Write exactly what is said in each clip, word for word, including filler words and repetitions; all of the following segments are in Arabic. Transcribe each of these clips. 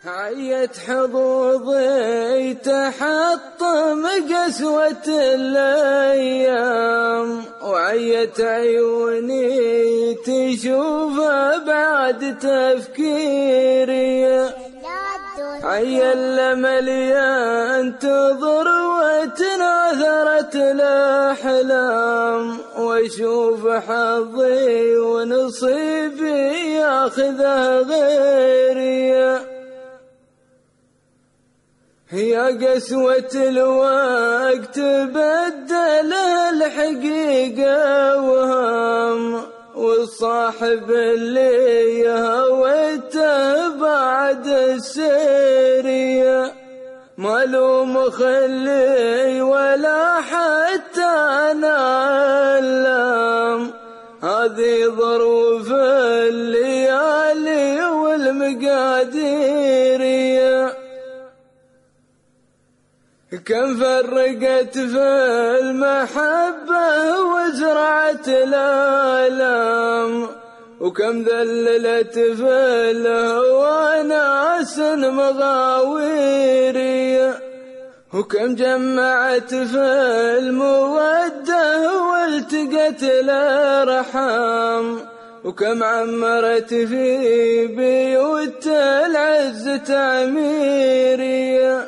عيت حظوظي تحطم قسوة الأيام، وعيت عيوني تشوف بعد تفكيري، عيا الأمل ينتظر وتناثرت الأحلام، واشوف حظي ونصيبي ياخذه غيري. يا قسوة الوقت بدل الحقيقة وهم، والصاحب اللي هويته بعد السيرية ما له مخلي ولا حتى أنا اللام. هذه ظروف الليالي والمقادير، كم فرقت في المحبة وزرعت الآلام، وكم ذللت في الهوى ناس مغاويري، وكم جمعت في المودة والتقت الأرحام، وكم عمرت في بيوت العز تعميري.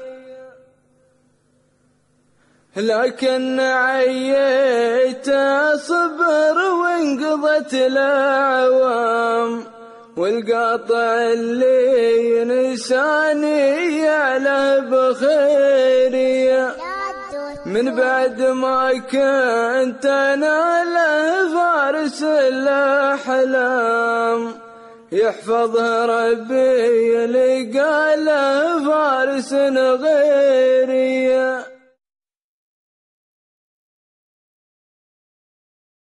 لكن عييت أصبر وانقضت الأعوام، والقاطع اللي ينساني يعلى بخيري، من بعد ما كنت أنا له فارس الأحلام، يحفظها ربي لقى له فارس غيري.